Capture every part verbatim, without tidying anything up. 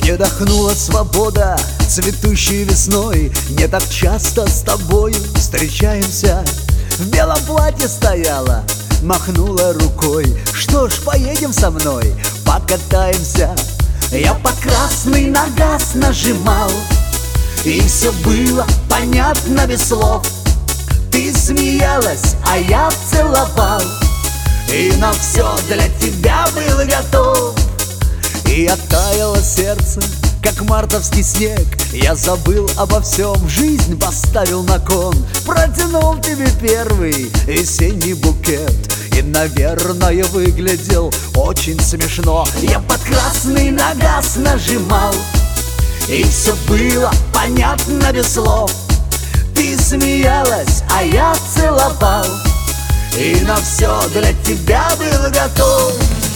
Не дохнула свобода цветущей весной. Не так часто с тобою встречаемся. В белом платье стояла, махнула рукой. Что ж, поедем со мной, покатаемся. Я по красный на газ нажимал, и все было понятно без слов. Ты смеялась, а я целовал, и на все для тебя был готов. И оттаяло сердце, как мартовский снег. Я забыл обо всем, жизнь поставил на кон. Протянул тебе первый весенний букет, и, наверное, выглядел очень смешно. Я под красный на газ нажимал, и все было понятно без слов. Ты смеялась, а я целовал, и на все для тебя был готов.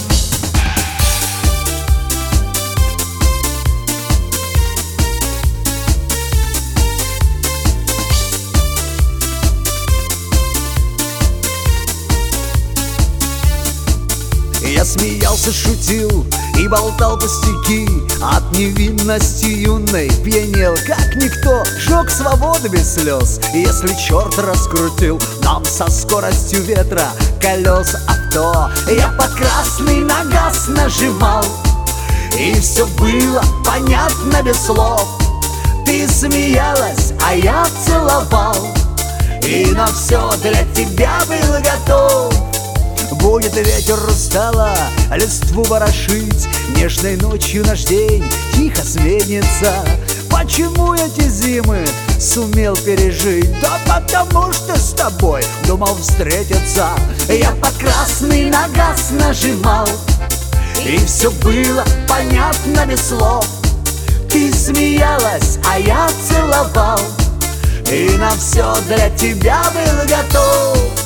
Я смеялся, шутил и болтал пустяки. От невинности юной пьянел, как никто. Жег свободы без слез, если черт раскрутил нам со скоростью ветра колес авто. Я по красный на газ нажимал, и все было понятно без слов. Ты смеялась, а я целовал, и на все для тебя был готов. Будет ветер устало листву ворошить, нежной ночью наш день тихо сменится. Почему эти зимы сумел пережить? Да потому что с тобой думал встретиться. Я по красный на газ нажимал, и все было понятно без слов. Ты смеялась, а я целовал, и на все для тебя был готов.